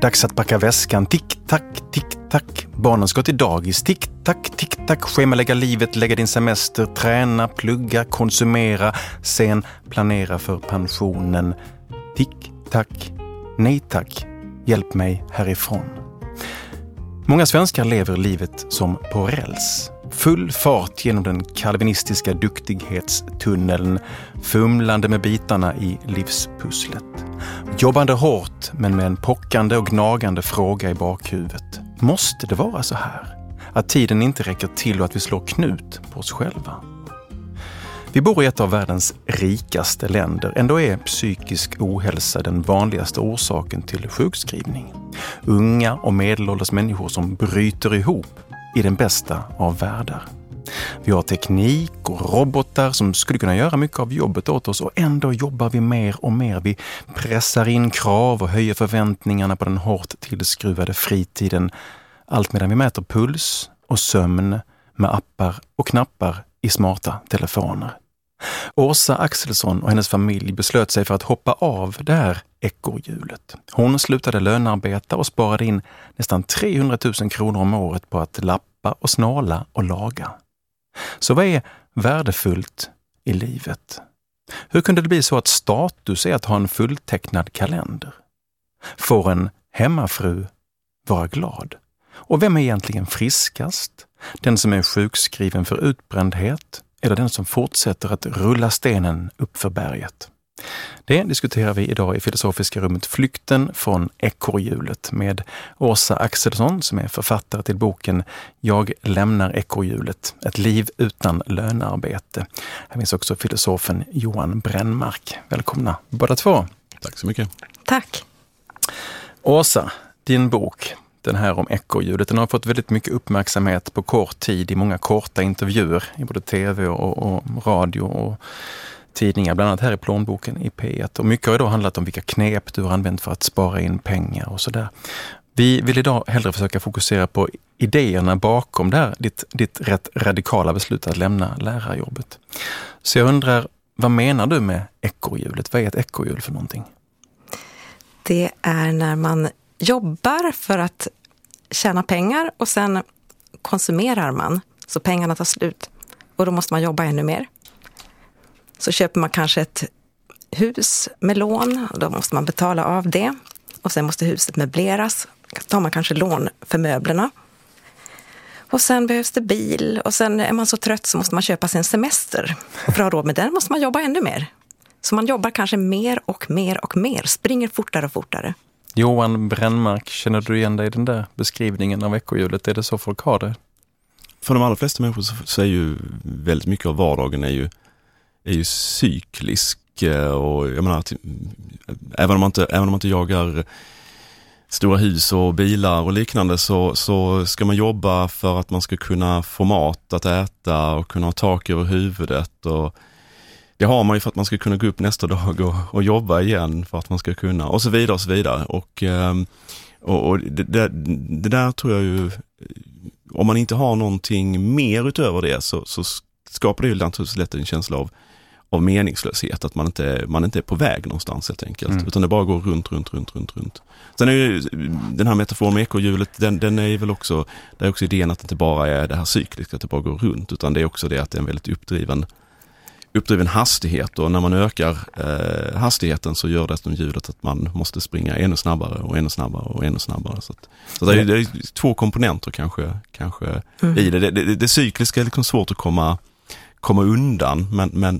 Dags att packa väskan. Tick-tack, tick-tack. Barnen ska till dagis. Tick-tack, tick-tack. Schemalägga livet, lägga din semester. Träna, plugga, konsumera. Sen planera för pensionen. Tick-tack. Nej tack. Hjälp mig härifrån. Många svenskar lever livet som på räls. Full fart genom den kalvinistiska duktighetstunneln, fumlande med bitarna i livspusslet. Jobbande hårt men med en pockande och gnagande fråga i bakhuvudet. Måste det vara så här? Att tiden inte räcker till och att vi slår knut på oss själva? Vi bor i ett av världens rikaste länder. Ändå är psykisk ohälsa den vanligaste orsaken till sjukskrivning. Unga och medelålders människor som bryter ihop i den bästa av världar. Vi har teknik och robotar som skulle kunna göra mycket av jobbet åt oss och ändå jobbar vi mer och mer. Vi pressar in krav och höjer förväntningarna på den hårt tillskruvade fritiden. Allt medan vi mäter puls och sömn med appar och knappar i smarta telefoner. Åsa Axelsson och hennes familj beslöt sig för att hoppa av det här ekorrhjulet. Hon slutade lönearbeta och sparade in nästan 300 000 kronor om året på att lappa och snåla och laga. Så vad är värdefullt i livet? Hur kunde det bli så att status är att ha en fulltecknad kalender? Får en hemmafru vara glad? Och vem är egentligen friskast? Den som är sjukskriven för utbrändhet eller den som fortsätter att rulla stenen upp för berget? Det diskuterar vi idag i Filosofiska rummet Flykten från ekorrhjulet med Åsa Axelsson som är författare till boken Jag lämnar ekorrhjulet, ett liv utan lönearbete. Här finns också filosofen Johan Brännmark. Välkomna båda två. Tack så mycket. Tack. Åsa, din bok, den här om ekorrhjulet, den har fått väldigt mycket uppmärksamhet på kort tid i många korta intervjuer i både tv och radio och tidningar, bland annat här i plånboken i P1. Och mycket har idag handlat om vilka knep du har använt för att spara in pengar och sådär. Vi vill idag hellre försöka fokusera på idéerna bakom det här, ditt rätt radikala beslut att lämna lärarjobbet. Så jag undrar, vad menar du med ekorrhjulet? Vad är ett ekorrhjul för någonting? Det är när man jobbar för att tjäna pengar och sen konsumerar man så pengarna tar slut. Och då måste man jobba ännu mer. Så köper man kanske ett hus med lån och då måste man betala av det. Och sen måste huset möbleras. Då tar man kanske lån för möblerna. Och sen behövs det bil och sen är man så trött så måste man köpa sin semester. Och för att ha råd med den måste man jobba ännu mer. Så man jobbar kanske mer och mer och mer, springer fortare och fortare. Johan Brännmark, känner du igen dig i den där beskrivningen av ekorrhjulet? Är det så folk har det? För de allra flesta människor så är ju väldigt mycket av vardagen är ju cyklisk, och jag menar att även om man inte jagar stora hus och bilar och liknande så ska man jobba för att man ska kunna få mat att äta och kunna ha tak över huvudet, och det har man ju för att man ska kunna gå upp nästa dag och jobba igen för att man ska kunna, och så vidare och så vidare. Och det där tror jag ju, om man inte har någonting mer utöver det så skapar det ju naturligtvis lätt en känsla av meningslöshet, att man inte är på väg någonstans helt enkelt, utan det bara går runt. Sen är ju den här metaforen med ekorrhjulet, den är väl också, det är också idén att det inte bara är det här cykliska, att det bara går runt, utan det är också det att det är en väldigt uppdriven hastighet, och när man ökar hastigheten så gör det som hjulet att man måste springa ännu snabbare och ännu snabbare och ännu snabbare. Så det är två komponenter kanske i det. Det cykliska är liksom svårt att komma undan,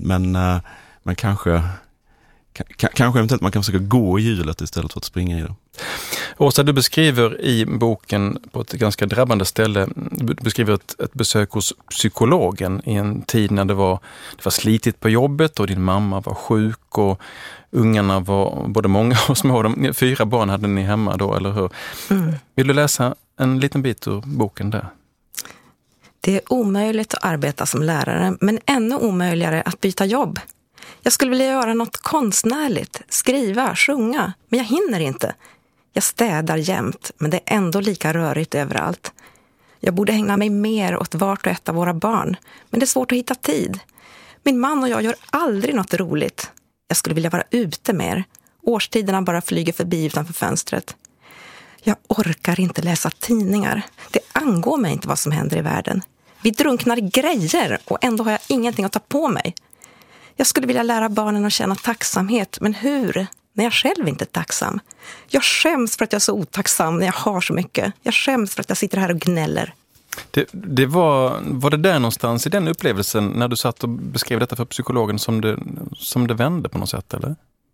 men kanske eventuellt man kan försöka gå i hjulet istället för att springa i det. Åsa, du beskriver i boken på ett ganska drabbande ställe, du beskriver ett besök hos psykologen i en tid när det var slitigt på jobbet och din mamma var sjuk och ungarna var både många och små. 4 barn hade ni hemma då, eller hur? Vill du läsa en liten bit ur boken där? Det är omöjligt att arbeta som lärare, men ännu omöjligare att byta jobb. Jag skulle vilja göra något konstnärligt, skriva, sjunga, men jag hinner inte. Jag städar jämt, men det är ändå lika rörigt överallt. Jag borde ägna mig mer åt vart och ett av våra barn, men det är svårt att hitta tid. Min man och jag gör aldrig något roligt. Jag skulle vilja vara ute mer. Årstiderna bara flyger förbi utanför fönstret. Jag orkar inte läsa tidningar. Det angår mig inte vad som händer i världen. Vi drunknar i grejer och ändå har jag ingenting att ta på mig. Jag skulle vilja lära barnen att känna tacksamhet, men hur? När jag själv inte är tacksam. Jag skäms för att jag är så otacksam när jag har så mycket. Jag skäms för att jag sitter här och gnäller. Det var det där någonstans i den upplevelsen när du satt och beskrev detta för psykologen som det vände på något sätt, eller?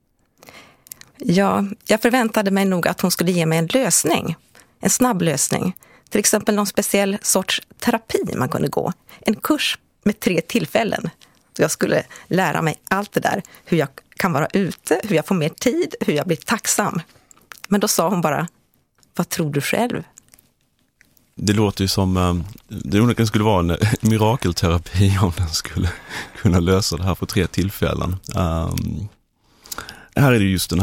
Ja, jag förväntade mig nog att hon skulle ge mig en lösning. En snabb lösning. Till exempel någon speciell sorts terapi man kunde gå. En kurs med 3 tillfällen. Så jag skulle lära mig allt det där. Hur jag kan vara ute, hur jag får mer tid, hur jag blir tacksam. Men då sa hon bara, vad tror du själv? Det låter ju som, det skulle vara en mirakelterapi om den skulle kunna lösa det här på 3 tillfällen. Här är det just den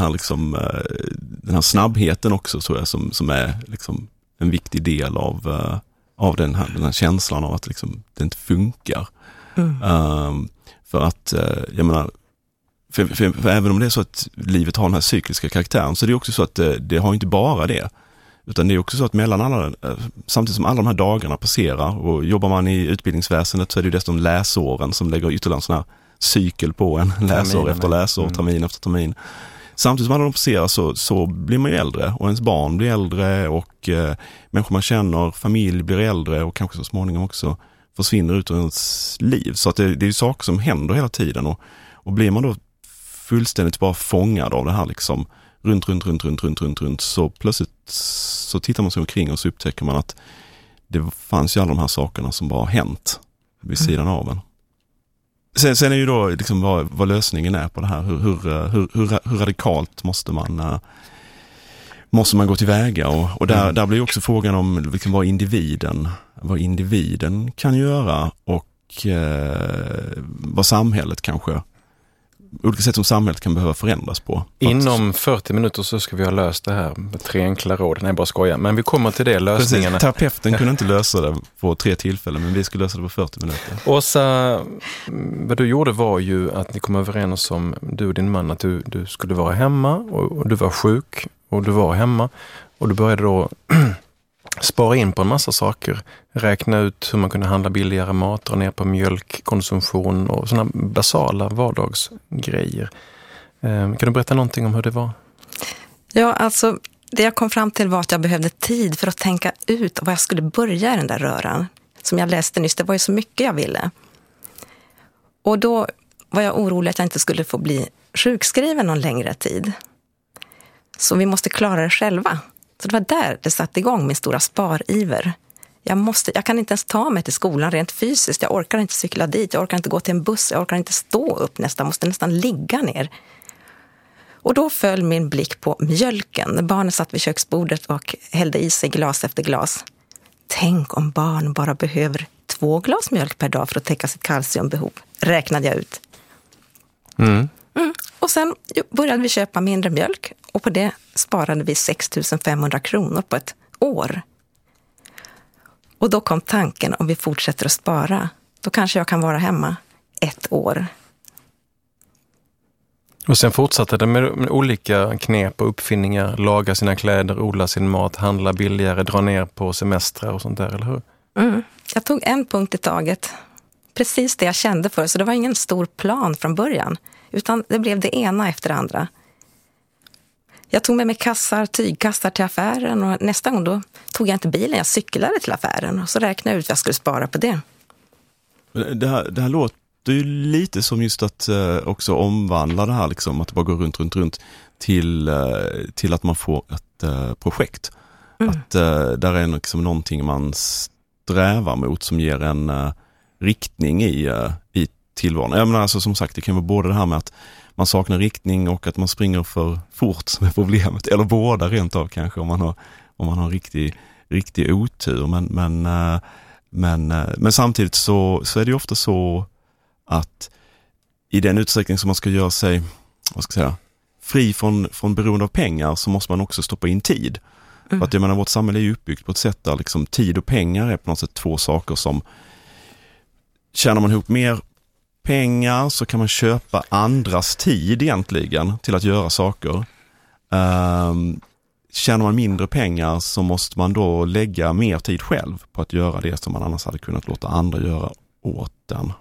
här snabbheten också, så som är liksom en viktig del av den här känslan av att liksom det inte funkar. För att, jag menar, för även om det är så att livet har den här cykliska karaktären, så är det också så att det har inte bara det. Utan det är också så att samtidigt som alla de här dagarna passerar, och jobbar man i utbildningsväsendet så är det ju dessutom läsåren som lägger ytterligare en sån här cykel på en, läsår efter läsår, termin efter termin. Samtidigt som alla de passerar så blir man ju äldre, och ens barn blir äldre, och människor man känner, familj blir äldre, och kanske så småningom också försvinner ut ur ens liv. Så att det är ju saker som händer hela tiden, och blir man då fullständigt bara fångad av det här liksom runt, så plötsligt så tittar man sig omkring och så upptäcker man att det fanns ju alla de här sakerna som bara hänt vid sidan av en. Sen är ju då liksom vad lösningen är på det här. Hur radikalt måste man gå tillväga, och där blir också frågan om liksom vad individen kan göra, och vad samhället kanske, olika sätt som samhället kan behöva förändras på. Inom 40 minuter så ska vi ha löst det här med 3 enkla råd. Nej, bara skoja. Men vi kommer till det, lösningarna. Precis. Terapeuten kunde inte lösa det på 3 tillfällen, men vi skulle lösa det på 40 minuter. Åsa, vad du gjorde var ju att ni kom överens om, du och din man, att du skulle vara hemma, och du var sjuk och du var hemma, och du började då spara in på en massa saker, räkna ut hur man kunde handla billigare mat, dra ner på mjölkkonsumtion och sådana basala vardagsgrejer. Kan du berätta någonting om hur det var? Ja, alltså det jag kom fram till var att jag behövde tid för att tänka ut vad jag skulle börja i den där röran. Som jag läste nyss, det var ju så mycket jag ville. Och då var jag orolig att jag inte skulle få bli sjukskriven någon längre tid. Så vi måste klara det själva. Så det var där det satte igång min stora spariver. Jag kan inte ens ta mig till skolan rent fysiskt. Jag orkar inte cykla dit, jag orkar inte gå till en buss, jag orkar inte stå upp nästan, måste nästan ligga ner. Och då föll min blick på mjölken. Barnen satt vid köksbordet och hällde i sig glas efter glas. Tänk om barn bara behöver 2 glas mjölk per dag för att täcka sitt kalciumbehov, räknade jag ut. Och sen började vi köpa mindre mjölk, och på det sparade vi 6 500 kronor på ett år. Och då kom tanken, om vi fortsätter att spara, då kanske jag kan vara hemma 1 år. Och sen fortsatte det med olika knep och uppfinningar, laga sina kläder, odla sin mat, handla billigare, dra ner på semestrar och sånt där, eller hur? Jag tog en punkt i taget. Precis det jag kände för, så det var ingen stor plan från början, utan det blev det ena efter det andra. Jag tog med mig tygkassar till affären, och nästa gång då tog jag inte bilen, jag cyklade till affären, och så räknade jag ut vad jag skulle spara på det. Det här låter ju lite som just att också omvandla det här, liksom, att det bara går runt till att man får ett projekt. Att där är liksom någonting man strävar mot som ger en riktning i tillvaron. Jag menar, alltså, som sagt, det kan vara både det här med att man saknar riktning och att man springer för fort som är problemet. Eller båda rent av kanske, om man har riktig otur. Men samtidigt så är det ju ofta så att i den utsträckning som man ska göra sig, fri från beroende av pengar, så måste man också stoppa in tid. För att jag menar, vårt samhälle är ju uppbyggt på ett sätt där liksom tid och pengar är på något sätt 2 saker som, tjänar man ihop mer pengar så kan man köpa andras tid egentligen till att göra saker. tjänar man mindre pengar så måste man då lägga mer tid själv på att göra det som man annars hade kunnat låta andra göra åt den.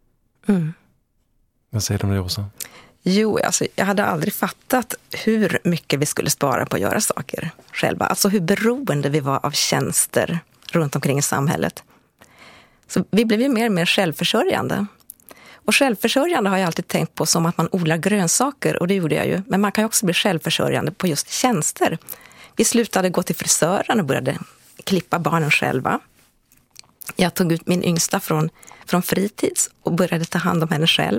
Vad säger du om det, Åsa? Jo, alltså, jag hade aldrig fattat hur mycket vi skulle spara på att göra saker själva. Alltså hur beroende vi var av tjänster runt omkring i samhället. Så vi blev ju mer och mer självförsörjande. Och självförsörjande har jag alltid tänkt på som att man odlar grönsaker, och det gjorde jag ju. Men man kan ju också bli självförsörjande på just tjänster. Vi slutade gå till frisören och började klippa barnen själva. Jag tog ut min yngsta från fritids och började ta hand om henne själv.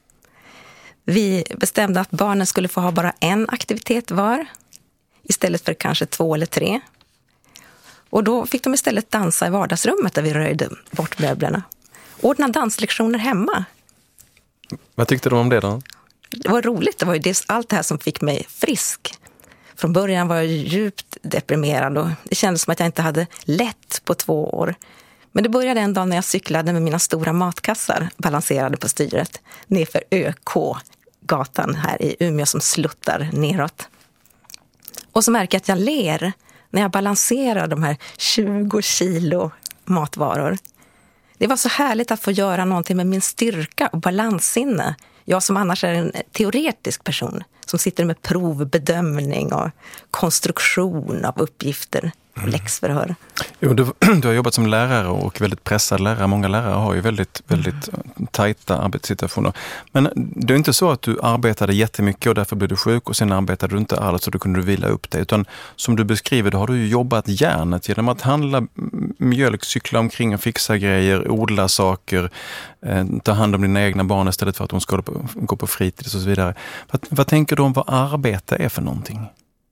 Vi bestämde att barnen skulle få ha bara en aktivitet var, istället för kanske 2 eller 3. Och då fick de istället dansa i vardagsrummet där vi röjde bort möblerna. Ordna danslektioner hemma. Vad tyckte du om det då? Det var roligt, det var ju allt det här som fick mig frisk. Från början var jag djupt deprimerad och det kändes som att jag inte hade lätt på 2 år. Men det började en dag när jag cyklade med mina stora matkassar, balanserade på styret, nerför ÖK-gatan här i Umeå som sluttar neråt. Och så märker jag att jag ler när jag balanserar de här 20 kilo matvaror. Det var så härligt att få göra någonting med min styrka och balanssinne. Jag som annars är en teoretisk person som sitter med provbedömning och konstruktion av uppgifter och läxförhör. Jo, du har jobbat som lärare och väldigt pressad lärare. Många lärare har ju väldigt tajta arbetssituationer. Men det är inte så att du arbetade jättemycket och därför blev du sjuk och sen arbetade du inte alls och då kunde du vila upp dig. Utan som du beskriver, då har du ju jobbat hjärnet genom att handla mjölk, cykla omkring och fixa grejer, odla saker, ta hand om dina egna barn istället för att de ska gå på fritids och så vidare. Vad tänker du om vad arbete är för någonting?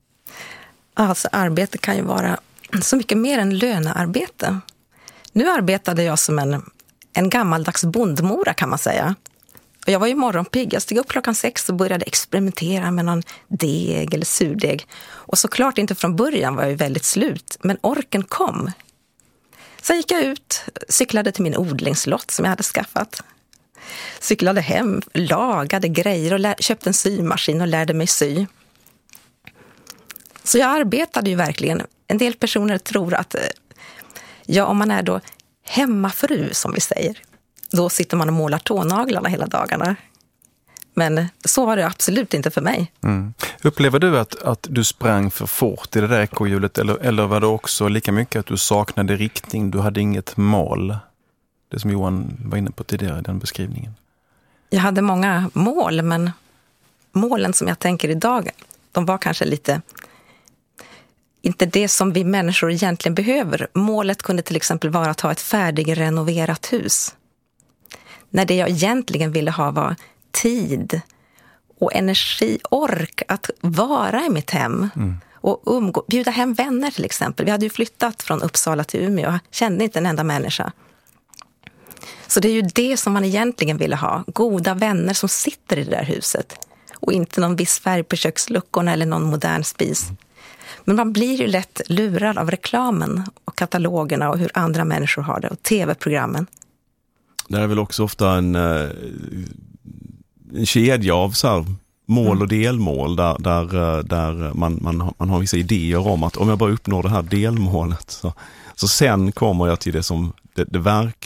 Alltså arbete kan ju vara så mycket mer än lönearbete. Nu arbetade jag som en gammaldags bondmora kan man säga. Och jag var ju morgonpigg. Jag steg upp 6:00 och började experimentera med någon deg eller surdeg. Och såklart inte från början var jag ju väldigt slut. Men orken kom. Så gick jag ut, cyklade till min odlingslott som jag hade skaffat. Cyklade hem, lagade grejer och köpte en symaskin och lärde mig sy. Så jag arbetade ju verkligen. En del personer tror att om man är då hemmafru som vi säger, då sitter man och målar tånaglarna hela dagarna. Men så var det absolut inte för mig. Upplever du att du sprang för fort i det där ekohjulet eller var det också lika mycket att du saknade riktning, du hade inget mål? Det som Johan var inne på tidigare i den beskrivningen. Jag hade många mål, men målen som jag tänker idag, de var kanske lite inte det som vi människor egentligen behöver. Målet kunde till exempel vara att ha ett färdigrenoverat hus. När det jag egentligen ville ha var tid och energi, ork att vara i mitt hem. Och bjuda hem vänner till exempel. Vi hade ju flyttat från Uppsala till Umeå och kände inte en enda människa. Så det är ju det som man egentligen ville ha. Goda vänner som sitter i det där huset. Och inte någon viss färg på köksluckorna eller någon modern spis. Men man blir ju lätt lurad av reklamen och katalogerna och hur andra människor har det och tv-programmen. Det är väl också ofta en kedja av så här mål och delmål där man har vissa idéer om att om jag bara uppnår det här delmålet så sen kommer jag till det som det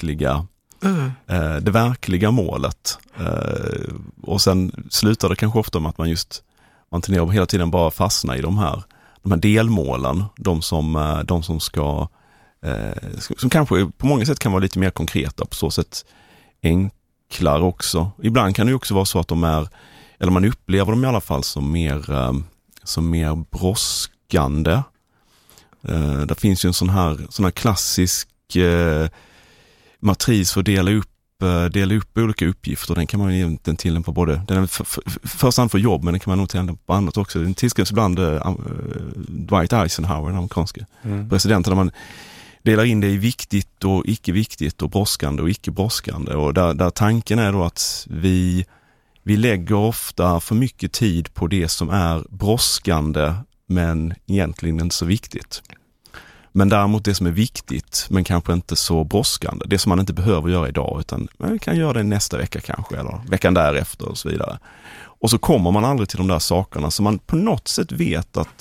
verkliga målet. Och sen slutar det kanske ofta med att man tenderar hela tiden bara fastna i de här delmålen, de som ska som kanske på många sätt kan vara lite mer konkreta, på så sätt enklare också. Ibland kan det ju också vara så att man upplever dem i alla fall som mer brådskande. Det finns ju en sån här klassisk matris för att dela upp olika uppgifter. Den kan man ju egentligen tillämpa både, den är först för jobb, men den kan man nog tillämpa på annat också. Den tillskrivs ibland Dwight Eisenhower, den amerikanska presidenten, där man delar in det i viktigt och icke-viktigt och brådskande och icke-brådskande. Och där tanken är då att vi lägger ofta för mycket tid på det som är brådskande men egentligen inte så viktigt. Men däremot det som är viktigt men kanske inte så brådskande, det som man inte behöver göra idag utan man kan göra det nästa vecka kanske eller veckan därefter och så vidare. Och så kommer man aldrig till de där sakerna som man på något sätt vet att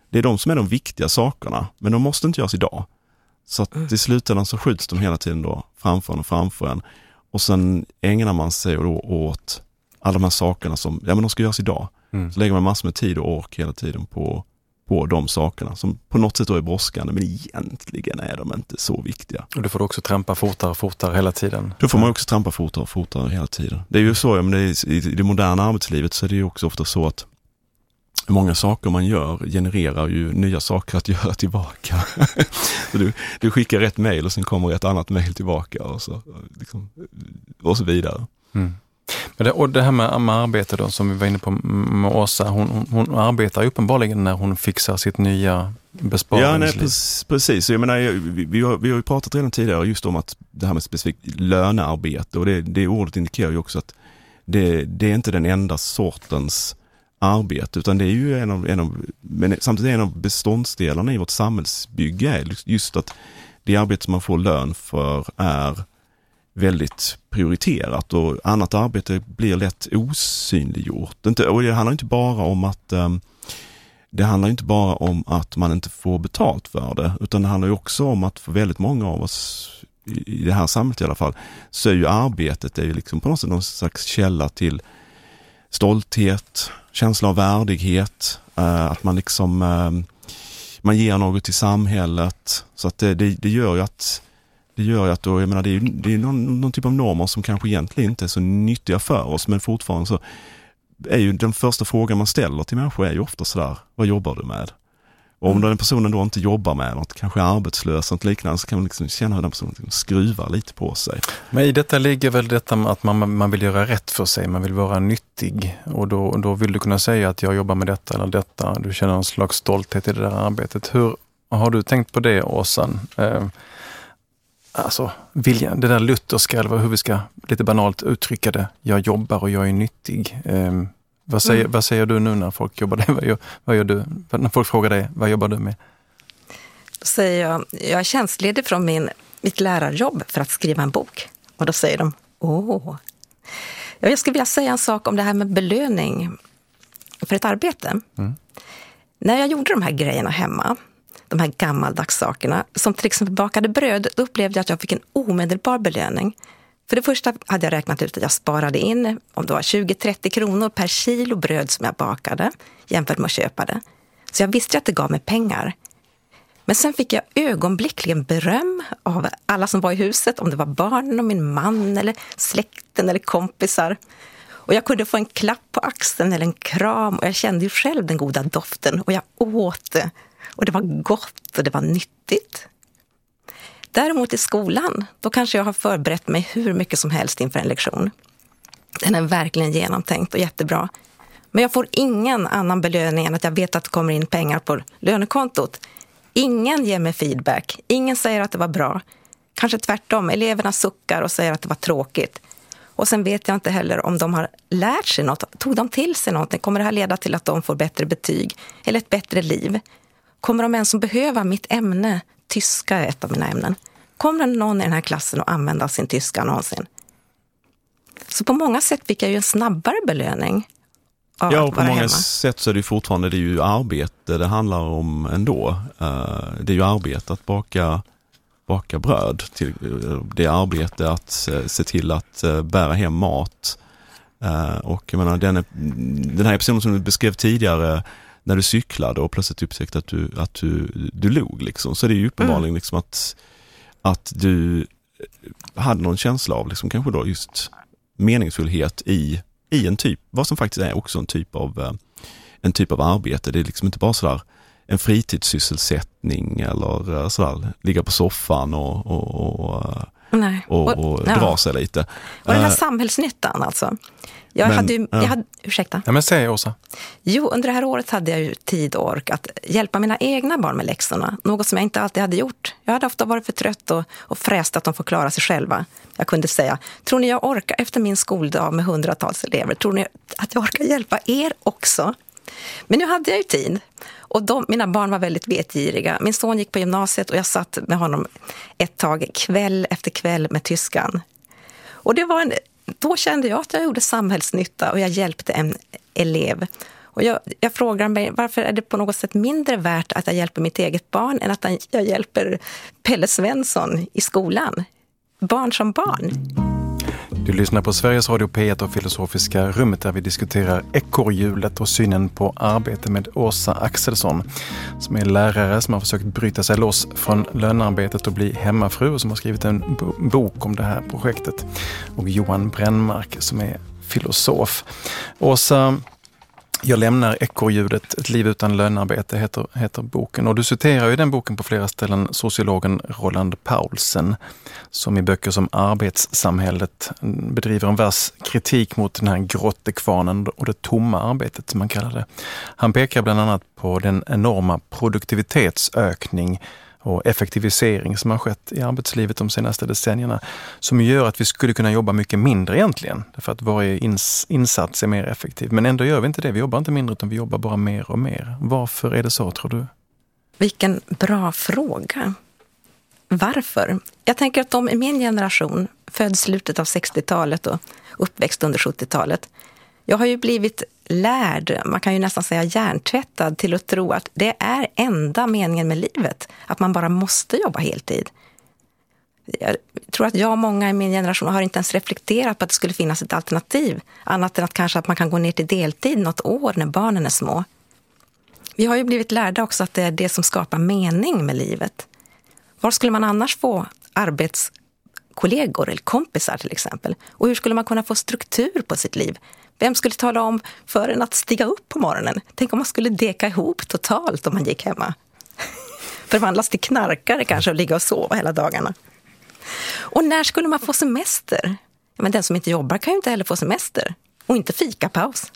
det är de som är de viktiga sakerna, men de måste inte göras idag. Så att i slutändan så skjuts de hela tiden då framför en. Och sen ägnar man sig då åt alla de här sakerna som, ja men de ska göras idag. Så lägger man massor med tid och ork hela tiden på de sakerna som på något sätt då är brådskande, men egentligen är de inte så viktiga. Och du får också trampa fortare hela tiden. Då får man också trampa fortare hela tiden. Det är ju så, men i det moderna arbetslivet så är det ju också ofta så att många saker man gör genererar ju nya saker att göra tillbaka. Så du skickar ett mejl och sen kommer ett annat mejl tillbaka och så vidare. Men det här med arbete då, som vi var inne på med Åsa, hon arbetar uppenbarligen när hon fixar sitt nya besparingsliv. Ja, nej, precis. Jag menar, vi har ju pratat redan tidigare just om att det här med specifikt lönearbete, och det ordet indikerar ju också att det är inte den enda sortens arbete, utan det är ju men samtidigt en av beståndsdelarna i vårt samhällsbygge är just att det arbete som man får lön för är väldigt prioriterat, och annat arbete blir lätt osynliggjort. Och det handlar inte bara om att man inte får betalt för det, utan det handlar ju också om att för väldigt många av oss i det här samhället i alla fall, så är ju arbetet liksom på något sätt någon slags källa till stolthet, känsla av värdighet, att man man ger något till samhället, så att det gör ju att då, jag menar, det är någon typ av normer som kanske egentligen inte är så nyttiga för oss, men fortfarande så är ju den första frågan man ställer till människor är ju ofta sådär: vad jobbar du med? Och om den personen då inte jobbar med något, kanske är arbetslös och liknande, så kan man liksom känna hur den personen skruvar lite på sig. Men i detta ligger väl detta med att man vill göra rätt för sig, man vill vara nyttig, och då vill du kunna säga att jag jobbar med detta eller detta, du känner en slags stolthet i det där arbetet. Hur har du tänkt på det, Åsan? Alltså viljan, det där lutherska, eller hur vi ska lite banalt uttrycka det, jag jobbar och jag är nyttig. Vad säger du nu när folk jobbar det? Vad gör du? När folk frågar dig, vad jobbar du med? Då säger jag är tjänstledig från mitt lärarjobb för att skriva en bok. Och då säger de, jag skulle vilja säga en sak om det här med belöning för ett arbete. När jag gjorde de här grejerna hemma, de här gammaldags sakerna, som till exempel bakade bröd, då upplevde jag att jag fick en omedelbar belöning. För det första hade jag räknat ut att jag sparade in om det var 20-30 kronor per kilo bröd som jag bakade jämfört med att köpa det. Så jag visste att det gav mig pengar. Men sen fick jag ögonblickligen beröm av alla som var i huset, om det var barnen och min man eller släkten eller kompisar. Och jag kunde få en klapp på axeln eller en kram, och jag kände ju själv den goda doften, och jag åt det. Och det var gott och det var nyttigt. Däremot i skolan, då kanske jag har förberett mig hur mycket som helst inför en lektion. Den är verkligen genomtänkt och jättebra. Men jag får ingen annan belöning än att jag vet att det kommer in pengar på lönekontot. Ingen ger mig feedback. Ingen säger att det var bra. Kanske tvärtom, eleverna suckar och säger att det var tråkigt. Och sen vet jag inte heller om de har lärt sig något. Tog de till sig något? Kommer det här leda till att de får bättre betyg eller ett bättre liv? Kommer de ens att behöva mitt ämne? Tyska är ett av mina ämnen. Kommer någon i den här klassen att använda sin tyska någonsin? Så på många sätt fick jag ju en snabbare belöning av ja, att och på vara många hemma. sätt så är det ju fortfarande, det är ju arbete det handlar om ändå. Det är ju arbete att baka bröd. Det är arbete att se till att bära hem mat. Och jag menar, den här episoden som du beskrev tidigare, när du cyklade och plötsligt upptäckte att du log liksom, så är det ju uppenbarligen liksom att du hade någon känsla av liksom, kanske då just meningsfullhet i en typ, vad som faktiskt är också en typ av arbete. Det är liksom inte bara sådär en fritidssysselsättning eller sådär ligga på soffan och dra sig lite. Och den här samhällsnyttan alltså. Ursäkta. Ja, men säg, Åsa. Jo, under det här året hade jag ju tid och ork att hjälpa mina egna barn med läxorna. Något som jag inte alltid hade gjort. Jag hade ofta varit för trött och fräst att de får klara sig själva. Jag kunde säga, tror ni jag orkar efter min skoldag med hundratals elever? Tror ni att jag orkar hjälpa er också? Men nu hade jag ju tid. Och mina barn var väldigt vetgiriga. Min son gick på gymnasiet och jag satt med honom ett tag kväll efter kväll med tyskan. Och då kände jag att jag gjorde samhällsnytta och jag hjälpte en elev. Och jag frågar mig, varför är det på något sätt mindre värt att jag hjälper mitt eget barn än att jag hjälper Pelle Svensson i skolan? Barn som barn. Du lyssnar på Sveriges Radio P1 och Filosofiska rummet där vi diskuterar ekorrhjulet och synen på arbete med Åsa Axelsson som är lärare som har försökt bryta sig loss från lönearbetet och bli hemmafru och som har skrivit en bok om det här projektet. Och Johan Brännmark som är filosof. Åsa, jag lämnar ekorrhjulet, ett liv utan lönearbete heter boken. Och du citerar ju den boken på flera ställen sociologen Roland Paulsen som i böcker som Arbetssamhället bedriver en vass kritik mot den här grottekvarnen och det tomma arbetet som man kallar det. Han pekar bland annat på den enorma produktivitetsökning och effektivisering som har skett i arbetslivet de senaste decennierna som gör att vi skulle kunna jobba mycket mindre egentligen. Därför att varje insats är mer effektiv. Men ändå gör vi inte det. Vi jobbar inte mindre utan vi jobbar bara mer och mer. Varför är det så, tror du? Vilken bra fråga. Varför? Jag tänker att de i min generation född slutet av 60-talet och uppväxt under 70-talet. Jag har ju blivit lärd, man kan ju nästan säga hjärntvättad till att tro att det är enda meningen med livet. Att man bara måste jobba heltid. Jag tror att jag och många i min generation har inte ens reflekterat på att det skulle finnas ett alternativ. Annat än att kanske att man kan gå ner till deltid något år när barnen är små. Vi har ju blivit lärda också att det är det som skapar mening med livet. Var skulle man annars få arbetskollegor eller kompisar till exempel? Och hur skulle man kunna få struktur på sitt liv? Vem skulle tala om för en att stiga upp på morgonen? Tänk om man skulle deka ihop totalt om man gick hemma. Förvandlas till knarkare kanske och ligga och sova hela dagarna. Och när skulle man få semester? Men den som inte jobbar kan ju inte heller få semester. Och inte fikapaus.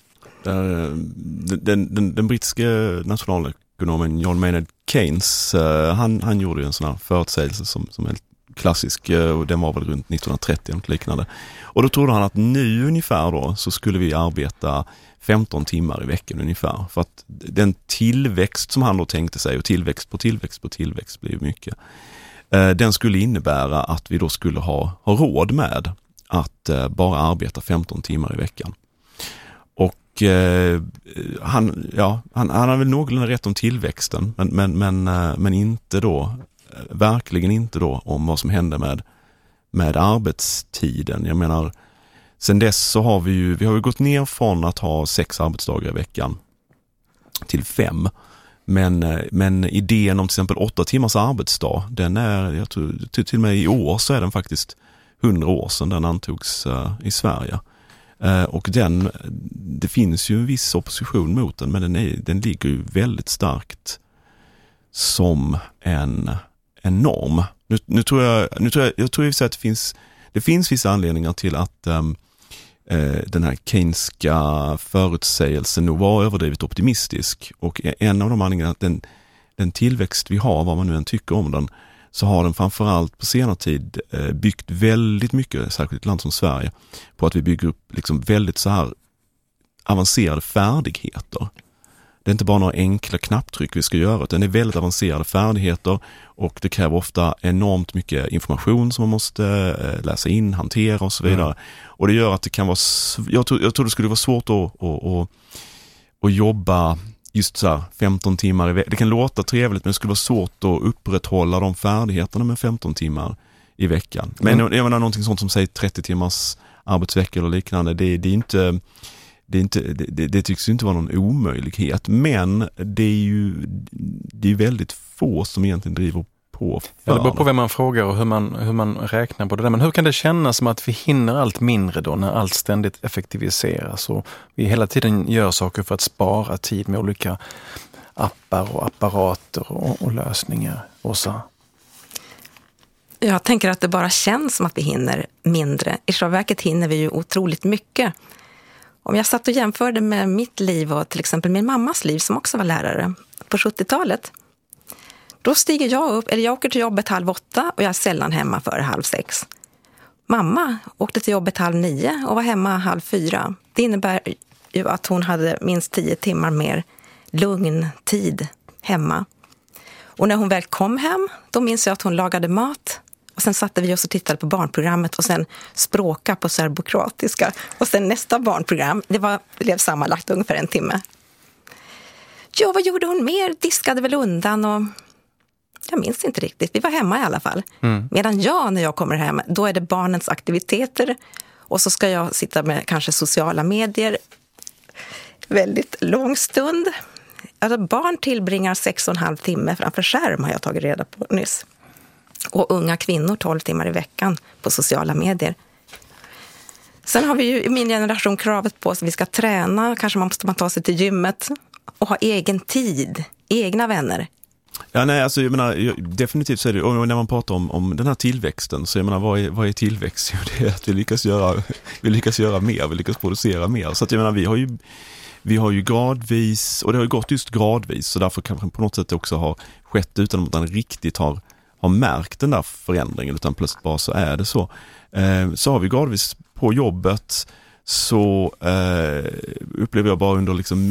Den brittiska nationalekonomen John Maynard Keynes, han gjorde ju en sån här förutsägelse som är klassisk, och den var väl runt 1930 och liknande. Och då trodde han att nu ungefär då så skulle vi arbeta 15 timmar i veckan ungefär. För att den tillväxt som han då tänkte sig, och tillväxt på tillväxt blir ju mycket, den skulle innebära att vi då skulle ha råd med att bara arbeta 15 timmar i veckan. Och han har väl någorlunda rätt om tillväxten, men inte då, verkligen inte då om vad som hände med arbetstiden. Jag menar, sen dess så har vi har gått ner från att ha 6 arbetsdagar i veckan till 5. Men idén om till exempel 8 timmars arbetsdag, den är, jag tror till och med i år så är den faktiskt 100 år sedan den antogs i Sverige. Och det finns ju en viss opposition mot den, men den ligger ju väldigt som en norm. Nu tror jag att det finns vissa anledningar till att den här Keynesianska förutsägelsen nog var överdrivet optimistisk, och en av de anledningarna att den tillväxt vi har, vad man nu än tycker om den, så har den framförallt på senare tid byggt väldigt mycket, särskilt ett land som Sverige, på att vi bygger upp liksom väldigt så här avancerade färdigheter. Det är inte bara några enkla knapptryck vi ska göra, utan det är väldigt avancerade färdigheter, och det kräver ofta enormt mycket information som man måste läsa in, hantera och så vidare. Och det gör att det kan vara, jag tror det skulle vara svårt att jobba just så här 15 timmar i veckan. Det kan låta trevligt, men det skulle vara svårt att upprätthålla de färdigheterna med 15 timmar i veckan. Men jag menar någonting sånt som säger 30 timmars arbetsvecka eller liknande, det tycks ju inte vara någon omöjlighet, men det är väldigt få som egentligen driver på. Ja, det beror på vem man frågar och hur man räknar på det där. Men hur kan det kännas som att vi hinner allt mindre då när allt ständigt effektiviseras och vi hela tiden gör saker för att spara tid med olika appar och apparater och lösningar? Åsa? Jag tänker att det bara känns som att vi hinner mindre. I själva verket hinner vi ju otroligt mycket. Om jag satt och jämförde med mitt liv och till exempel min mammas liv som också var lärare på 70-talet. Då stiger jag upp, eller jag åker till jobbet 7:30 och jag är sällan hemma före 6:30. Mamma åkte till jobbet 8:30 och var hemma 3:30. Det innebär ju att hon hade minst 10 timmar mer lugn tid hemma. Och när hon väl kom hem, då minns jag att hon lagade mat Och sen satte vi oss och tittade på barnprogrammet och sen språka på serbokroatiska. Och sen nästa barnprogram, det blev sammanlagt ungefär 1 timme. Ja, vad gjorde hon mer? Diskade väl undan och... Jag minns inte riktigt. Vi var hemma i alla fall. Medan när jag kommer hem, då är det barnens aktiviteter. Och så ska jag sitta med kanske sociala medier väldigt lång stund. Alltså barn tillbringar 6,5 timmar framför skärm har jag tagit reda på nyss. Och unga kvinnor 12 timmar i veckan på sociala medier. Sen har vi ju i min generation kravet på oss att vi ska träna. Kanske måste man ta sig till gymmet och ha egen tid, egna vänner. Ja, nej, alltså jag menar, definitivt så är det, och när man pratar om den här tillväxten, så jag menar, vad är tillväxt? Jo, det är att vi lyckas göra mer, vi lyckas producera mer. Så att jag menar, vi har ju gradvis, och det har ju gått just gradvis, så därför kanske på något sätt också har skett utan att man riktigt har märkt den där förändringen, utan plötsligt bara så är det så. Så har vi gradvis på jobbet, så upplever jag bara under liksom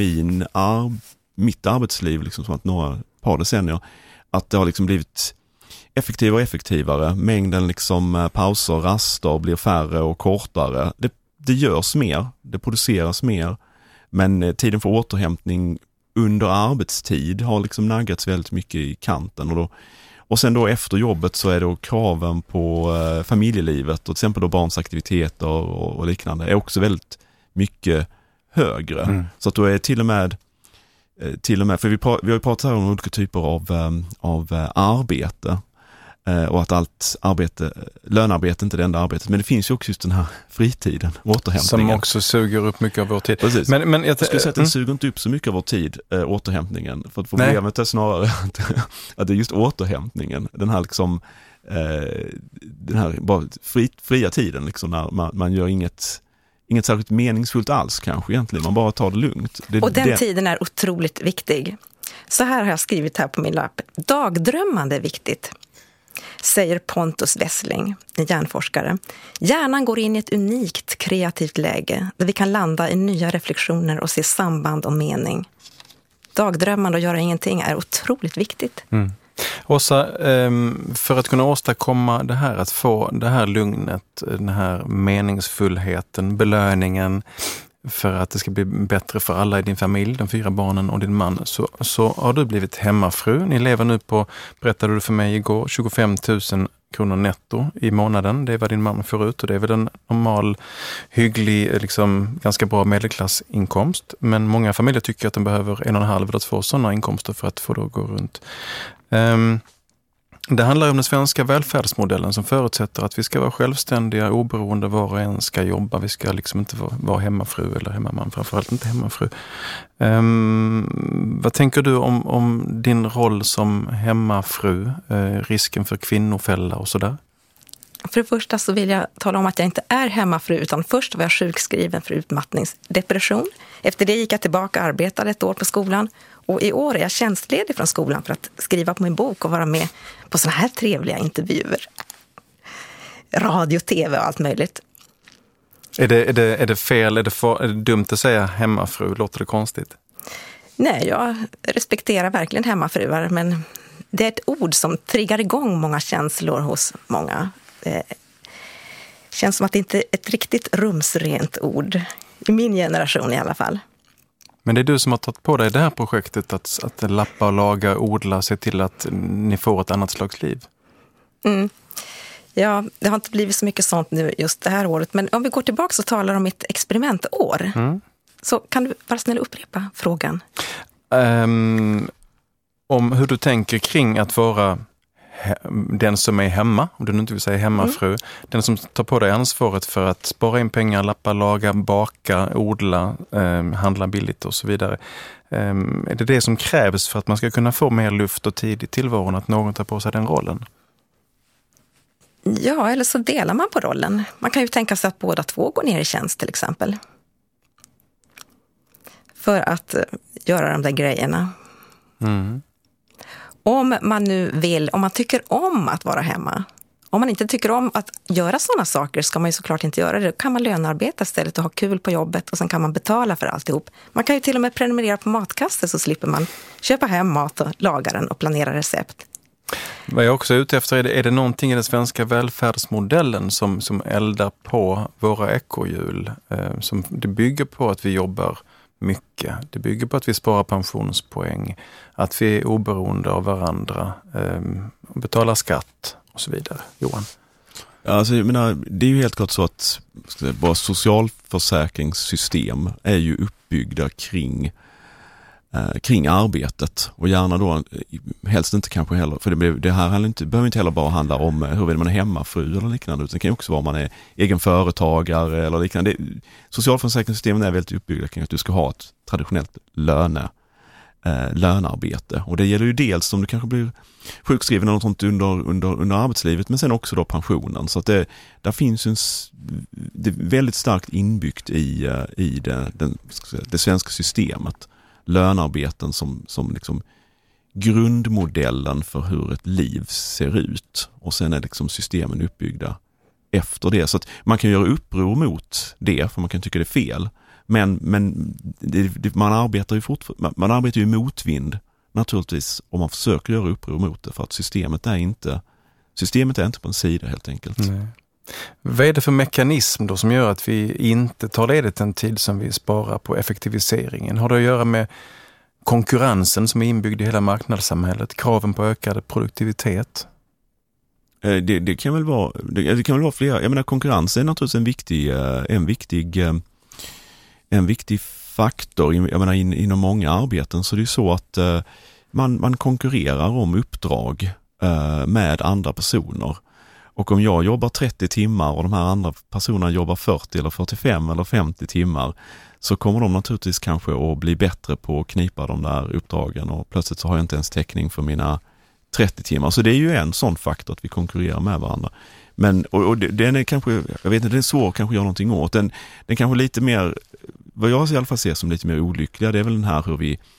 mitt arbetsliv, liksom som att några par decennier, att det har liksom blivit effektivare och effektivare. Mängden liksom pauser och raster blir färre och kortare. Det görs mer, det produceras mer, men tiden för återhämtning under arbetstid har liksom naggats väldigt mycket i kanten. Och sen då efter jobbet så är då kraven på familjelivet och till exempel då barns aktiviteter och liknande är också väldigt mycket högre. Så att då är till och med, för vi har ju pratat här om olika typer av arbete, och att allt arbete, lönearbete är inte det enda arbetet, men det finns ju också just den här fritiden, återhämtningen. Som också suger upp mycket av vår tid. Precis. Men jag skulle säga att den suger inte upp så mycket av vår tid, återhämtningen, för att problemet är snarare att det är just återhämtningen, den här liksom den här bara fria tiden liksom, när man gör inget särskilt meningsfullt alls kanske egentligen, man bara tar det lungnt. Och den tiden är otroligt viktig. Så här har jag skrivit här på min lapp. Dagdrömmande är viktigt, säger Pontus Wessling, en hjärnforskare. Hjärnan går in i ett unikt kreativt läge där vi kan landa i nya reflektioner och se samband och mening. Dagdrömmande och göra ingenting är otroligt viktigt. Åsa, för att kunna åstadkomma det här, att få det här lugnet, den här meningsfullheten, belöningen, för att det ska bli bättre för alla i din familj, de 4 barnen och din man, så har du blivit hemmafru. Ni lever nu på, berättade du för mig igår, 25 000 kronor netto i månaden. Det är vad din man får ut, och det är väl en normal, hygglig, liksom ganska bra medelklassinkomst. Men många familjer tycker att de behöver 1,5 eller 2 sådana inkomster för att få det att gå runt. Det handlar om den svenska välfärdsmodellen som förutsätter att vi ska vara självständiga, oberoende, var och en ska jobba. Vi ska liksom inte vara hemmafru eller hemmaman, framförallt inte hemmafru. Vad tänker du om din roll som hemmafru, risken för kvinnofälla och sådär? För det första så vill jag tala om att jag inte är hemmafru, utan först var jag sjukskriven för utmattningsdepression. Efter det gick jag tillbaka och arbetade 1 år på skolan. Och i år är jag tjänstledig från skolan för att skriva på min bok och vara med på såna här trevliga intervjuer. Radio, tv och allt möjligt. Är det fel? Är det dumt att säga hemmafru? Låter det konstigt? Nej, jag respekterar verkligen hemmafruar, men det är ett ord som triggar igång många känslor hos många. Det känns som att det inte är ett riktigt rumsrent ord. I min generation i alla fall. Men det är du som har tagit på dig det här projektet att lappa och laga, odla, se till att ni får ett annat slags liv. Ja, det har inte blivit så mycket sånt nu just det här året. Men om vi går tillbaka och talar om mitt experimentår. Så kan du vara snäll upprepa frågan? Om hur du tänker kring att vara den som är hemma, om du inte vill säga hemmafru, den som tar på dig ansvaret för att spara in pengar, lappa, laga, baka, odla, handla billigt och så vidare. Är det som krävs för att man ska kunna få mer luft och tid i tillvaron, att någon tar på sig den rollen? Ja, eller så delar man på rollen. Man kan ju tänka sig att båda 2 går ner i tjänst till exempel. För att göra de där grejerna. Om man nu vill, om man tycker om att vara hemma. Om man inte tycker om att göra sådana saker ska man ju såklart inte göra det. Då kan man lönearbeta istället och ha kul på jobbet och sen kan man betala för alltihop. Man kan ju till och med prenumerera på matkasse så slipper man köpa hem mat och laga den och planera recept. Vad jag också är ute efter är det någonting i den svenska välfärdsmodellen som eldar på våra ekorrhjul. Det bygger på att vi jobbar mycket. Det bygger på att vi sparar pensionspoäng, att vi är oberoende av varandra, betalar skatt och så vidare. Johan? Alltså, jag menar, det är ju helt klart så att våra socialförsäkringssystem är ju uppbyggda kring arbetet, och gärna då helst inte kanske heller, för det här behöver inte heller bara handla om huruvida man är hemmafru eller liknande, utan det kan ju också vara om man är egen företagare eller liknande. Socialförsäkringssystemen är väldigt uppbyggda kring att du ska ha ett traditionellt lönearbete, och det gäller ju dels om du kanske blir sjukskriven eller något sånt under arbetslivet, men sen också då pensionen, så att där finns det är väldigt starkt inbyggt i det svenska systemet, lönearbeten som liksom grundmodellen för hur ett liv ser ut, och sen är liksom systemen uppbyggda efter det, så att man kan göra uppror mot det, för man kan tycka det är fel, men man arbetar ju i motvind naturligtvis, om man försöker göra uppror mot det, för att systemet är inte på en sida helt enkelt. Nej. Vad är det för mekanism då som gör att vi inte tar ledigt den tid som vi sparar på effektiviseringen? Har det att göra med konkurrensen som är inbyggd i hela marknadssamhället, kraven på ökad produktivitet? Det kan väl vara flera. Jag menar, konkurrens är naturligtvis en viktig faktor. Jag menar, inom många arbeten så är det ju så att man konkurrerar om uppdrag med andra personer. Och om jag jobbar 30 timmar och de här andra personerna jobbar 40 eller 45 eller 50 timmar, så kommer de naturligtvis kanske att bli bättre på att knipa de där uppdragen, och plötsligt så har jag inte ens täckning för mina 30 timmar. Så det är ju en sån faktor att vi konkurrerar med varandra. Men den är kanske, jag vet inte, den är svår kanske att göra någonting åt. Den kanske lite mer, vad jag i alla fall ser som lite mer olyckliga, det är väl den här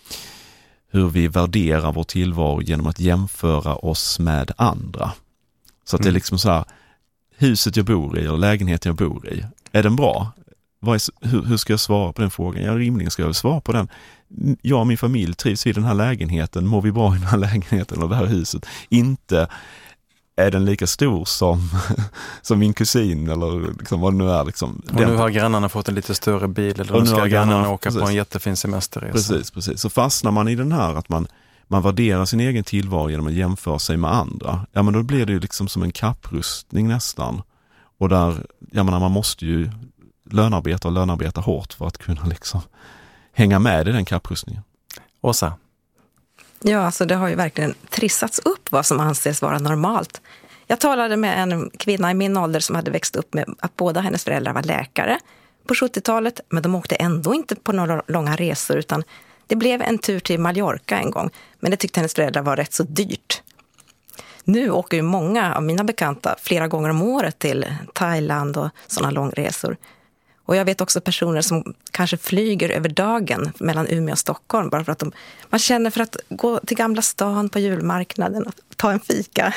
hur vi värderar vår tillvaro genom att jämföra oss med andra. Så att det är liksom så här, huset jag bor i eller lägenheten jag bor i, är den bra? Hur ska jag svara på den frågan? Jag rimligen ska jag svara på den. Jag och min familj trivs i den här lägenheten, mår vi bra i den här lägenheten eller det här huset? Inte är den lika stor som min kusin eller liksom vad det nu är. Liksom. Och nu har grannarna fått en lite större bil, eller nu ska grannarna åka på en jättefin semesterresa. Precis. Så fastnar man i den här att man värderar sin egen tillvaro genom att jämföra sig med andra. Ja, men då blir det ju liksom som en kapprustning nästan. Och där, jag menar, man måste ju lönearbeta hårt för att kunna liksom hänga med i den kapprustningen. Åsa? Ja, alltså det har ju verkligen trissats upp vad som anses vara normalt. Jag talade med en kvinna i min ålder som hade växt upp med att båda hennes föräldrar var läkare på 70-talet, men de åkte ändå inte på några långa resor, utan det blev en tur till Mallorca en gång, men det tyckte hennes föräldrar var rätt så dyrt. Nu åker ju många av mina bekanta flera gånger om året till Thailand och sådana långresor. Och jag vet också personer som kanske flyger över dagen mellan Umeå och Stockholm bara för att man känner för att gå till Gamla stan på julmarknaden och ta en fika.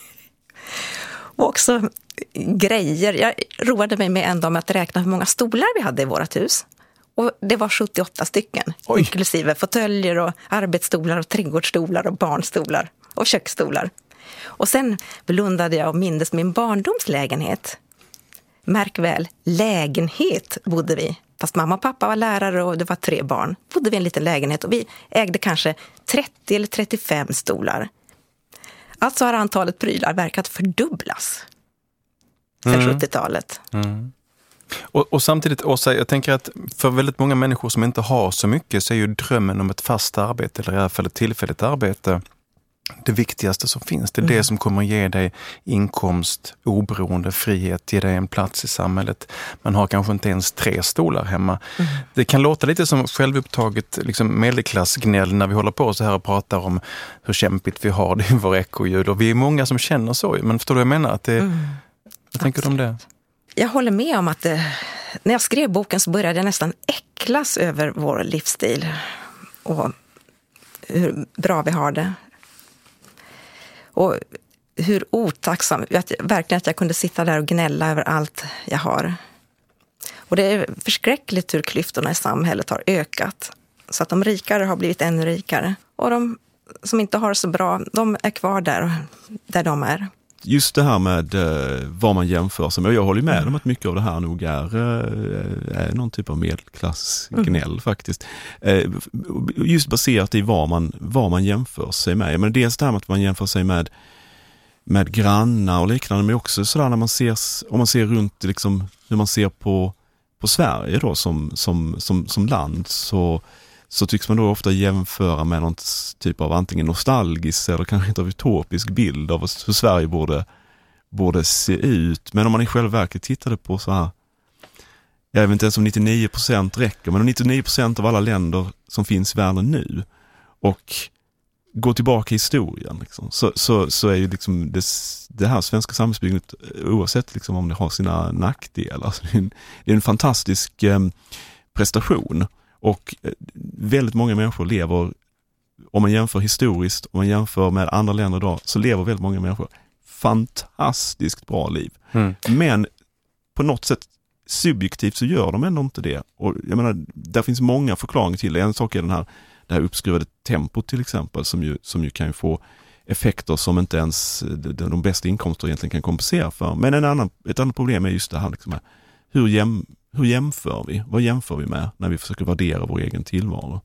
Och också grejer. Jag roade mig med en dag med att räkna hur många stolar vi hade i vårt hus. Och det var 78 stycken, inklusive fåtöljer och arbetsstolar och trädgårdsstolar och barnstolar och köksstolar. Och sen blundade jag och mindes min barndomslägenhet. Märk väl, lägenhet bodde vi. Fast mamma och pappa var lärare och det var 3 barn. Bodde vi i en liten lägenhet och vi ägde kanske 30 eller 35 stolar. Alltså har antalet prylar verkat fördubblas sedan 70-talet. Mm. Och samtidigt, Åsa, jag tänker att för väldigt många människor som inte har så mycket så är ju drömmen om ett fast arbete, eller i alla fall ett tillfälligt arbete, det viktigaste som finns. Det är det som kommer ge dig inkomst, oberoende, frihet, ge dig en plats i samhället. Man har kanske inte ens 3 stolar hemma. Det kan låta lite som självupptaget liksom medelklassgnäll när vi håller på så här och pratar om hur kämpigt vi har det i vår ekorrhjul. Och vi är många som känner så. Men förstår du vad jag menar? Att vad tänker du om det? Jag håller med om att när jag skrev boken så började jag nästan äcklas över vår livsstil och hur bra vi har det. Och hur otacksam, verkligen att jag kunde sitta där och gnälla över allt jag har. Och det är förskräckligt hur klyftorna i samhället har ökat. Så att de rikare har blivit ännu rikare. Och de som inte har det så bra, de är kvar där de är. Just det här med vad man jämför sig med. Jag håller med om att mycket av det här nog är någon typ av medelklassgnäll faktiskt. Just baserat i vad man jämför sig med. Men dels det här med att man jämför sig med grannar och liknande, men också sådär om man ser runt liksom, hur man ser på Sverige då som land, så tycks man då ofta jämföra med någon typ av antingen nostalgisk eller kanske inte av utopisk bild av hur Sverige borde se ut. Men om man i själva verket tittade på så här, jag vet inte ens om 99% räcker, men om 99% av alla länder som finns i världen nu och gå tillbaka i historien liksom, så är ju liksom det här svenska samhällsbygget, oavsett liksom om det har sina nackdelar, alltså det är en fantastisk prestation, och väldigt många människor lever, om man jämför historiskt, om man jämför med andra länder idag, så lever väldigt många människor fantastiskt bra liv. Men på något sätt subjektivt så gör de ändå inte det, och jag menar, där finns många förklaringar till det. En sak är det här uppskruvade tempot till exempel, som ju kan få effekter som inte ens de bästa inkomster egentligen kan kompensera för. Men ett annat problem är just det här liksom, hur jämför vi? Vad jämför vi med när vi försöker värdera vår egen tillvaro?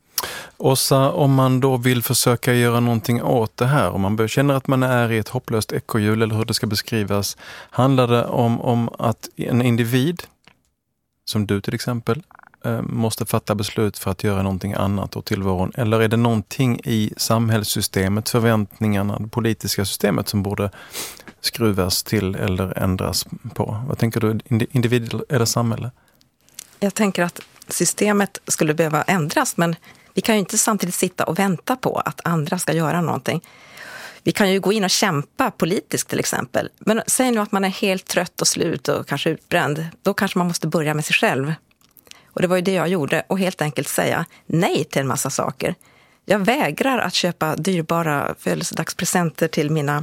Åsa, om man då vill försöka göra någonting åt det här, om man känner att man är i ett hopplöst ekorrhjul, eller hur det ska beskrivas, handlar det om att en individ, som du till exempel, måste fatta beslut för att göra någonting annat åt tillvaron? Eller är det någonting i samhällssystemet, förväntningarna, det politiska systemet som borde skruvas till eller ändras på? Vad tänker du, individ eller samhälle? Jag tänker att systemet skulle behöva ändras, men vi kan ju inte samtidigt sitta och vänta på att andra ska göra någonting. Vi kan ju gå in och kämpa politiskt till exempel. Men säg nu att man är helt trött och slut och kanske utbränd. Då kanske man måste börja med sig själv. Och det var ju det jag gjorde, och helt enkelt säga nej till en massa saker. Jag vägrar att köpa dyrbara födelsedagspresenter till mina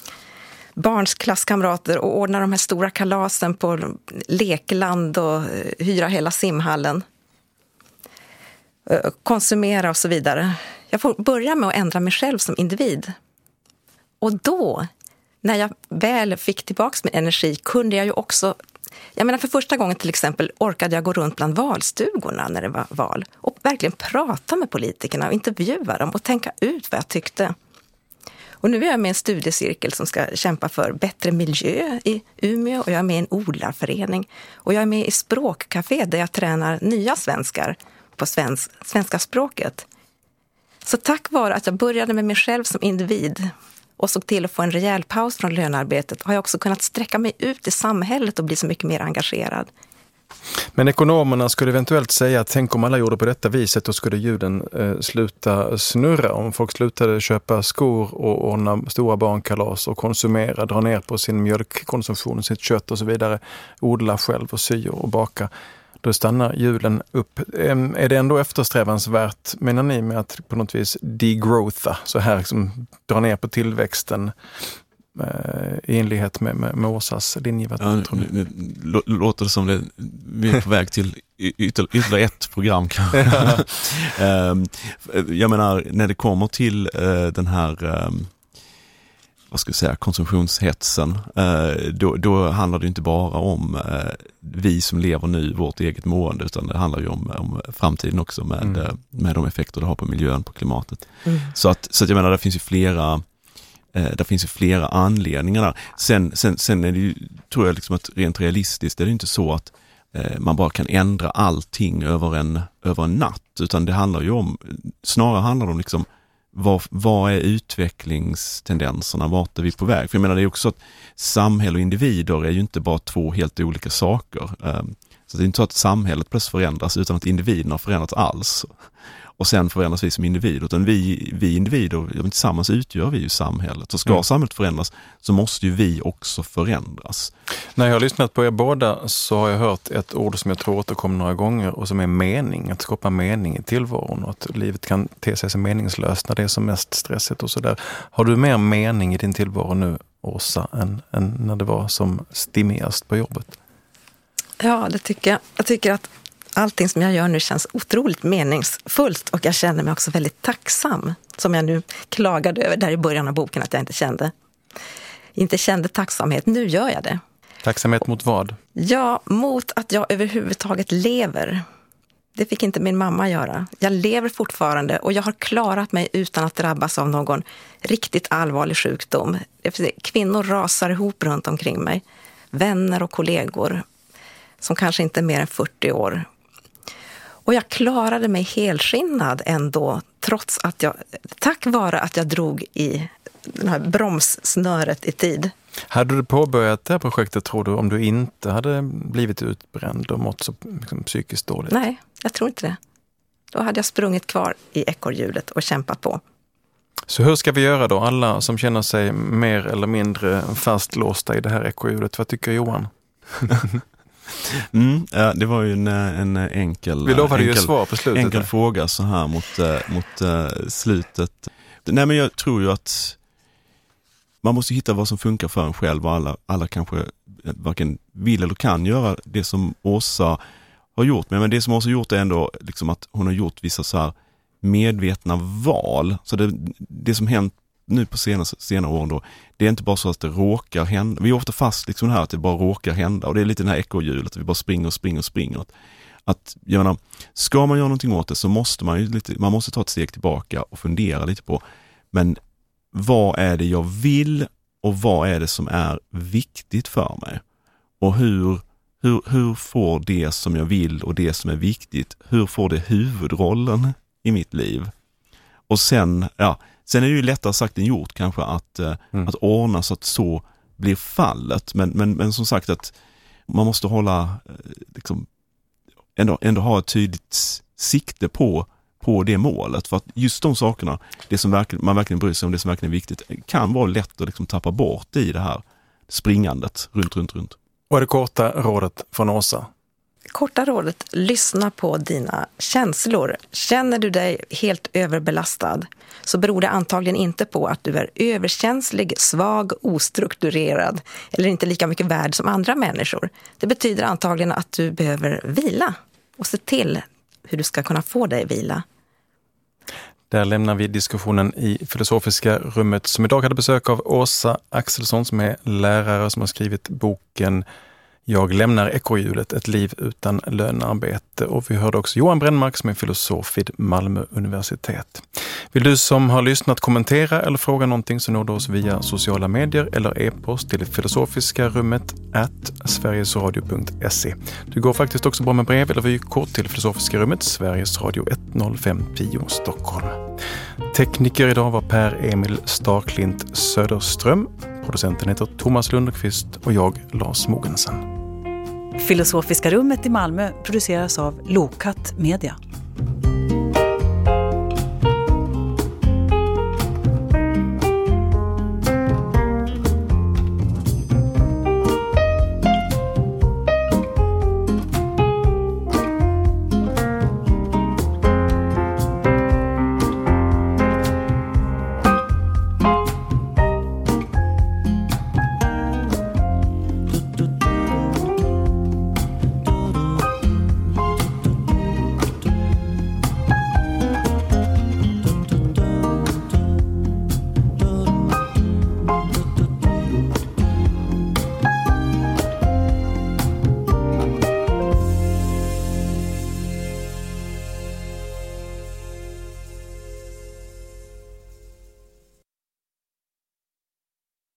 barns klasskamrater och ordna de här stora kalasen på lekland och hyra hela simhallen. Konsumera och så vidare. Jag får börja med att ändra mig själv som individ. Och då, när jag väl fick tillbaka min energi, kunde jag ju också... Jag menar, för första gången till exempel orkade jag gå runt bland valstugorna när det var val och verkligen prata med politikerna och intervjua dem och tänka ut vad jag tyckte. Och nu är jag med i en studiecirkel som ska kämpa för bättre miljö i Umeå, och jag är med i en odlarförening, och jag är med i språkcafé där jag tränar nya svenskar på svenska språket. Så tack vare att jag började med mig själv som individ och såg till att få en rejäl paus från lönearbetet, har jag också kunnat sträcka mig ut i samhället och bli så mycket mer engagerad. Men ekonomerna skulle eventuellt säga att tänk om alla gjorde på detta viset, då skulle hjulen sluta snurra. Om folk slutade köpa skor och ordna stora barnkalas och konsumera, dra ner på sin mjölkkonsumtion, sitt kött och så vidare, odla själv och sy och baka, då stannar hjulen upp. Är det ändå eftersträvansvärt, menar ni, med att på något vis degrowtha, så här liksom dra ner på tillväxten i enlighet med Åsas linje? Ja, det låter som vi är på väg till ytterligare ett program kanske. Jag menar, när det kommer till den här vad ska jag säga, konsumtionshetsen, då handlar det inte bara om vi som lever nu, vårt eget mående, utan det handlar ju om framtiden också med de effekter det har på miljön, på klimatet. Så att jag menar, det finns ju flera anledningar där. Sen är det ju, tror jag liksom, att rent realistiskt är det inte så att man bara kan ändra allting över en natt, utan det handlar ju snarare handlar det om liksom, vad är utvecklingstendenserna, vart är vi på väg? För jag menar, det är också att samhälle och individer är ju inte bara två helt olika saker. Så det är inte så att samhället plötsligt förändras utan att individerna har förändrats alls. Och sen förändras vi som individer. Utan vi individer, tillsammans utgör vi ju samhället. Så ska samhället förändras, så måste ju vi också förändras. När jag har lyssnat på er båda så har jag hört ett ord som jag tror återkommer några gånger, och som är mening. Att skapa mening i tillvaron, och att livet kan te sig som meningslöst när det är som mest stressigt och sådär. Har du mer mening i din tillvaro nu, Åsa, än när det var som stimmigast på jobbet? Ja, det tycker jag. Jag tycker att allting som jag gör nu känns otroligt meningsfullt, och jag känner mig också väldigt tacksam som jag nu klagade över där i början av boken att jag inte kände tacksamhet. Nu gör jag det. Tacksamhet mot vad? Ja, mot att jag överhuvudtaget lever. Det fick inte min mamma göra. Jag lever fortfarande och jag har klarat mig utan att drabbas av någon riktigt allvarlig sjukdom. Kvinnor rasar ihop runt omkring mig. Vänner och kollegor som kanske inte är mer än 40 år. Och jag klarade mig helskinnad ändå, tack vare att jag drog i den här bromssnöret i tid. Hade du påbörjat det här projektet, tror du, om du inte hade blivit utbränd och mått så liksom, psykiskt dåligt? Nej, jag tror inte det. Då hade jag sprungit kvar i ekorrhjulet och kämpat på. Så hur ska vi göra då? Alla som känner sig mer eller mindre fastlåsta i det här ekorrhjulet. Vad tycker Johan? Ja, det var ju en enkel, vi lovade ju svar på slutet, enkel fråga så här mot slutet. Nej, men jag tror ju att man måste hitta vad som funkar för en själv, och alla kanske varken vill eller kan göra det som Åsa har gjort. Men det som Åsa har gjort är ändå liksom att hon har gjort vissa så här medvetna val. Så det som hänt nu på senare år då, det är inte bara så att det råkar hända. Vi är ofta fast liksom här att det bara råkar hända, och det är lite den här ekorrhjulet att vi bara springer. Att jag menar, ska man göra någonting åt det så måste man måste ta ett steg tillbaka och fundera lite på, men vad är det jag vill och vad är det som är viktigt för mig? Och hur får det som jag vill och det som är viktigt, hur får det huvudrollen i mitt liv? Och sen är det ju lättare sagt än gjort kanske att ordna så att så blir fallet. Men som sagt att man måste hålla liksom, ändå ha ett tydligt sikte på det målet. För att just de sakerna, det som man verkligen bryr sig om, det som verkligen är viktigt, kan vara lätt att liksom tappa bort i det här springandet runt. Och det korta rådet från Åsa? Korta rådet, lyssna på dina känslor. Känner du dig helt överbelastad så beror det antagligen inte på att du är överkänslig, svag, ostrukturerad eller inte lika mycket värd som andra människor. Det betyder antagligen att du behöver vila och se till hur du ska kunna få dig vila. Där lämnar vi diskussionen i Filosofiska rummet som idag hade besök av Åsa Axelsson som är lärare som har skrivit boken Jag lämnar ekorrhjulet, ett liv utan lönearbete. Och vi hörde också Johan Brännmark som är filosof vid Malmö universitet. Vill du som har lyssnat kommentera eller fråga någonting så når du oss via sociala medier eller e-post till filosofiska-rummet@sverigesradio.se. Det går faktiskt också bra med brev eller vykort till Filosofiska rummet, Sveriges Radio 10510 Stockholm. Tekniker idag var Per-Emil Starklint Söderström. Producenten heter Thomas Lundqvist och jag, Lars Mogensen. Filosofiska rummet i Malmö produceras av Lokat Media.